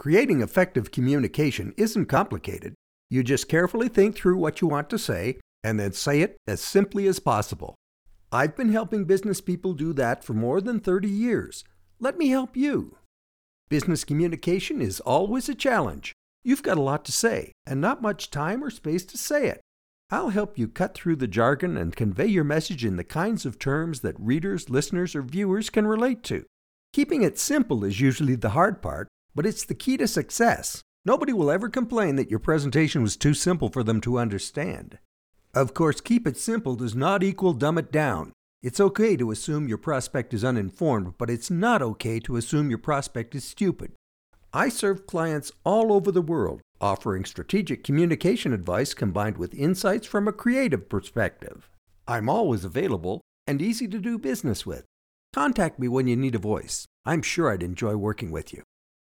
Creating effective communication isn't complicated. You just carefully think through what you want to say and then say it as simply as possible. I've been helping business people do that for more than 30 years. Let me help you. Business communication is always a challenge. You've got a lot to say and not much time or space to say it. I'll help you cut through the jargon and convey your message in the kinds of terms that readers, listeners, or viewers can relate to. Keeping it simple is usually the hard part, but it's the key to success. Nobody will ever complain that your presentation was too simple for them to understand. Of course, keep it simple does not equal dumb it down. It's okay to assume your prospect is uninformed, but it's not okay to assume your prospect is stupid. I serve clients all over the world, offering strategic communication advice combined with insights from a creative perspective. I'm always available and easy to do business with. Contact me when you need a voice. I'm sure I'd enjoy working with you.